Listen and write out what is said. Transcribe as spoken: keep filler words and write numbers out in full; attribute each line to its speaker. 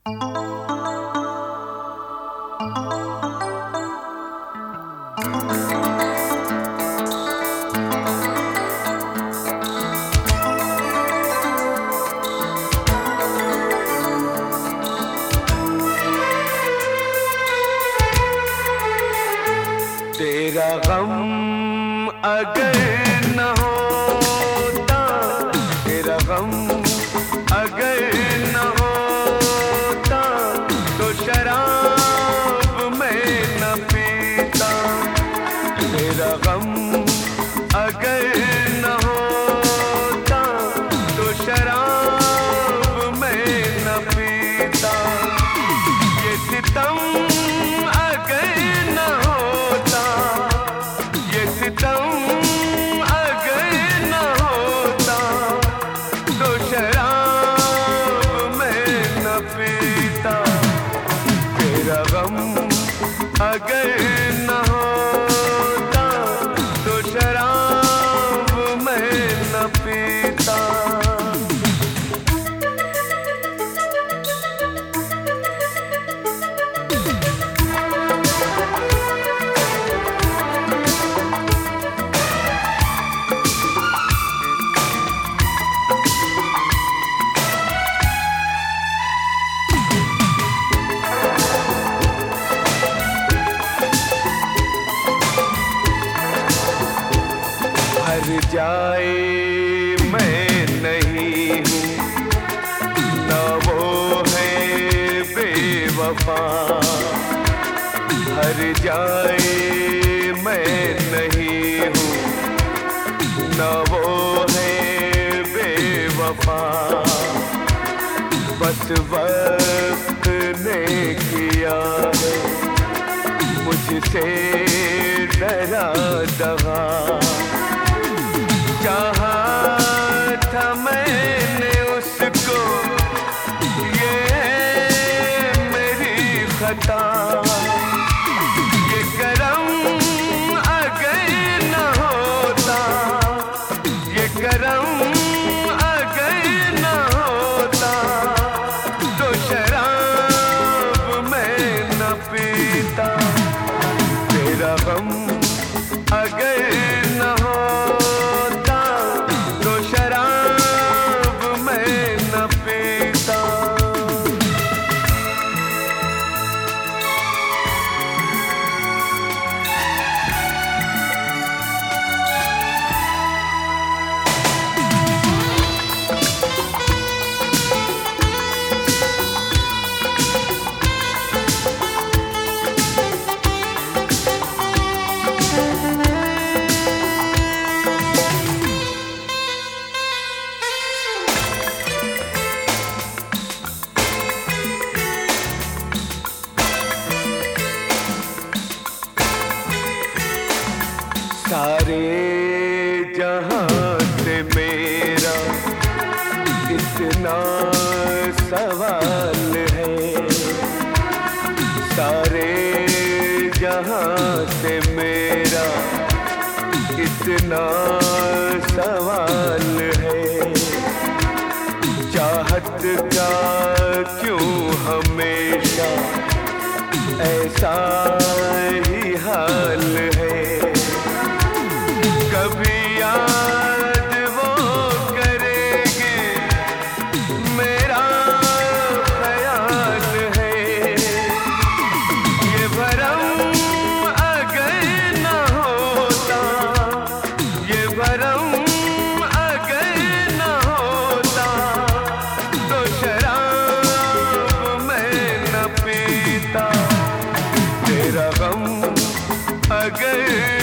Speaker 1: तेरा गम अगर न होता, तेरा गम अगर न होता, तो शराब मैं न पीता। तेरा गम अगर न होता, तो शराब मैं न पीता। ये सितम अगर न होता, ये सितम अगर न होता, तो शराब मैं न पीता। तेरा गम अगर न होता, तो शराब मैं न पीता। हर जाए मैं नहीं हूँ, न वो है बेवफा। हर जाए मैं नहीं हूँ, न वो है बेवफा। बस वक्त ने किया है मुझसे डरा दगा। चाहा था मैंने उसको, ये मेरी खता। ये करम अगर न होता, ये करम अगर न होता, तो शराब मैं न पीता। तेरा गम अगर न होता, तो शराब मैं न पीता। सारे जहां से मेरा इतना सवाल है। सारे जहां से मेरा इतना सवाल है। चाहत का क्यों हमेशा ऐसा ही हाल है। कभी याद वो करेंगे, मेरा ख्याल है। ये भरम अगर न होता, ये भरम अगर न होता, तो शराब मैं न पीता। तेरा गम अगर